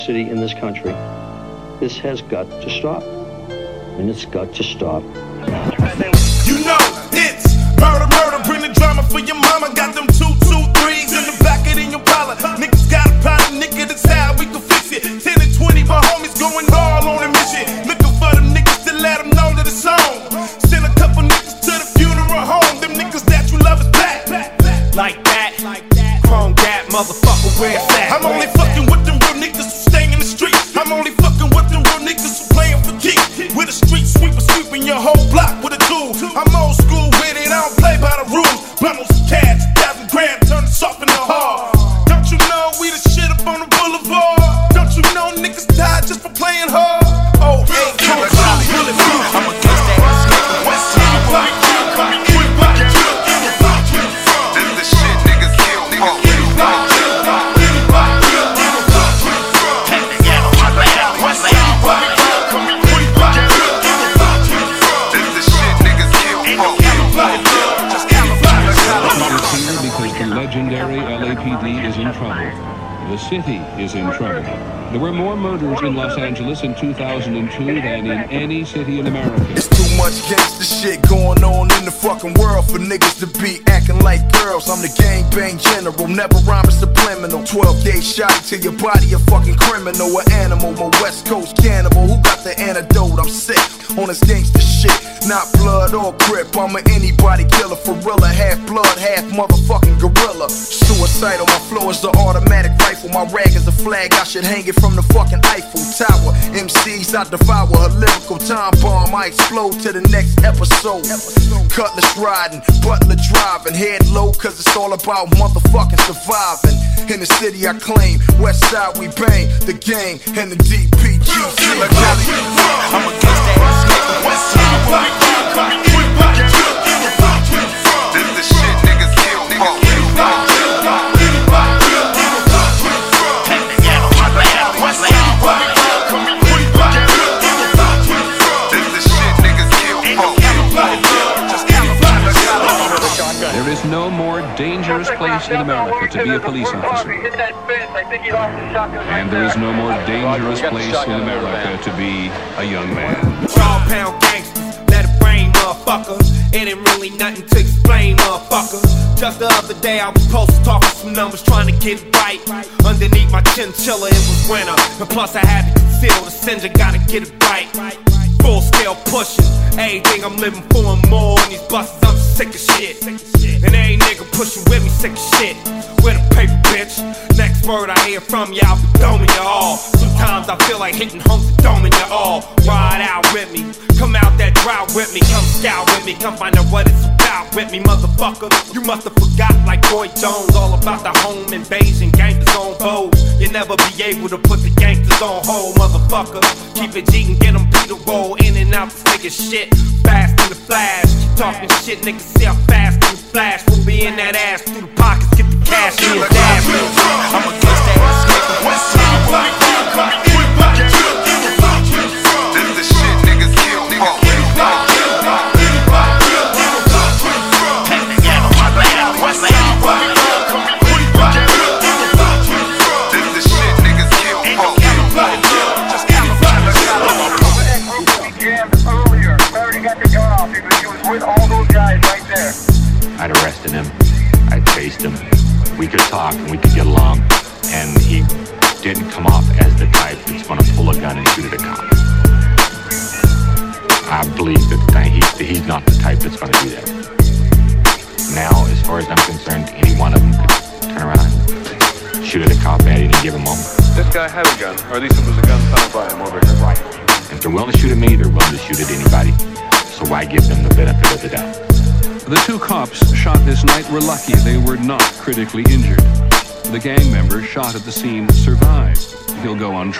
city in this country. This has got to stop. And it's got to stop. You know, it's murder, murder, bring the drama for your mama. Got them 223s in the back of the Impala. Niggas got a problem, nigga, that's how we can fix it. 10 and 20, my homies going all on a mission. Looking for them niggas to let them know that it's on. Send a couple niggas to the funeral home. Them niggas that you love is back. Like that, chrome that, motherfucker, where's that? I'm only fucking with them real niggas who stay in the street. I'm only fucking with them real niggas who playin' for keeps. With a street sweeper sweeping your whole block with a tool. I'm old school with it, I don't play by the rules. Bundles of cash, 1,000 grand, turn the soft into hard. Don't you know we the shit up on the boulevard? Don't you know niggas die just for playing hard? Oh, hey, bulletproof. I'm against that nigga, West Side. Legendary LAPD is in trouble. The city is in trouble. There were more murders in Los Angeles in 2002 than in any city in America. It's too much gangsta shit going on in the fucking world for niggas to be acting like girls. I'm the gangbang general, never rhyming subliminal. 12-gauge shot to your body, a fucking criminal, an animal, a West Coast cannibal. Who got the antidote? I'm sick on this gangsta shit. Not blood or grip, I'm an anybody killer, for real, half blood, half motherfucking gorilla. Suicidal, my flow is the automatic rifle. My rag is a flag, I should hang it from the fucking Eiffel Tower. MCs, I devour a lyrical time bomb. I explode to the next episode. Cutlass riding, butler driving, head low, cause it's all about motherfucking surviving. In the city I claim, West Side we bang, the gang and the DPG. I'm against that nigga, West Side. This the shit niggas kill, niggas kill. There is no more dangerous place in America to be a police officer. And there is no more dangerous place in America to be a young man. Raw pound gangsters, let it rain, motherfucker. It ain't really nothing to explain, motherfucker. Just the other day I was posted talking some numbers, trying to get it right. Underneath my chinchilla it was winter, and plus I had to conceal the cinder, gotta get it right. Full scale pushing, everything I'm living for and more. And these buses, I'm sick of shit. And every nigga pushing with me, sick of shit. With a paper, bitch. Next word I hear from you, I'll be doming you all. Sometimes I feel like hitting home to doming you all. Ride out with me, come out that drought with me, come scout with me, come find out what it's about with me, motherfucker. You must have forgot like Roy Jones, all about the home invasion, gangsters on bold. You'll never be able to put the gangsters on hold, motherfucker. Keep it G and get them beat a roll in and out this nigga shit. Fast in the flash, keep talking shit, niggas see how fast in the flash. We'll be in that ass through the pockets, get the cash in his ass. I'm against that nigga, West Side. This the shit niggas kill, niggas kill. I'd arrested him, I'd chased him, we could talk and we could get along, and he didn't come off as the type that's gonna pull a gun and shoot at a cop. I believe that he's not the type that's gonna do that. Now, as far as I'm concerned, any one of them could turn around and shoot at a cop at him and give him one. This guy had a gun, or at least it was a gun found by him over here. Right. If they're willing to shoot at me, they're willing to shoot at anybody. So why give them the benefit of the doubt? The two cops shot this night were lucky they were not critically injured. The gang member shot at the scene survived. He'll go on